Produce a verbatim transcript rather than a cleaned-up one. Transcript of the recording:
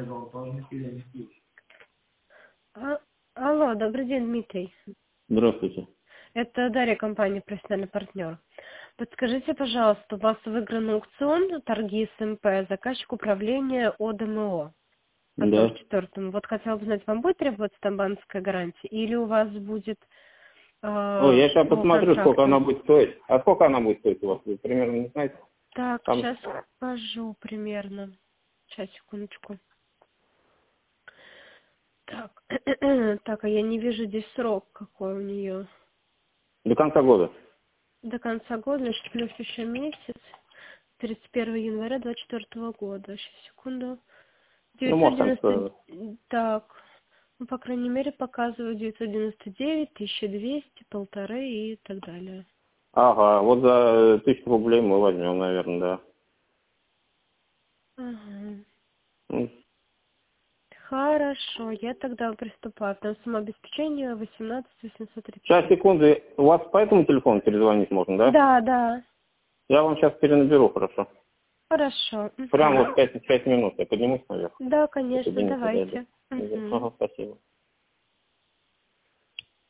А- Алло, добрый день, Дмитрий. Здравствуйте. Это Дарья, компания «Профессиональный партнер». Подскажите, пожалуйста, у вас выигран аукцион «Торги СМП», заказчик управления ОДМО по Да. двадцать четвёртому. Вот хотела бы знать, вам будет требоваться там банковская гарантия или у вас будет э, Ой, я сейчас по посмотрю, сколько контракту? она будет стоить. А сколько она будет стоить у вас? Вы примерно не знаете? Так, Там... сейчас скажу примерно. Сейчас, секундочку. Так, так, а я не вижу здесь срок, какой у нее. До конца года. До конца года, значит, плюс еще месяц. тридцать первого января двадцать четвёртого года. Сейчас, секунду. Ну, девятьсот может, там девяносто... что... Так, ну, по крайней мере, показывают девятьсот девяносто девять, тысяча двести, полторы и так далее. Ага, вот за тысячу рублей мы возьмем, наверное, да. Ага. Ну, Хорошо, я тогда приступаю. Там самообеспечение восемнадцать восемьсот Сейчас, тридцать. секунду. У вас по этому телефону перезвонить можно, да? Да, да. Я вам сейчас перенаберу, хорошо. Хорошо. Прямо Мгм. вот пять, пять минут. Я поднимусь наверх. Да, конечно, Кабинет подойду. давайте. Мгм. Ага, спасибо.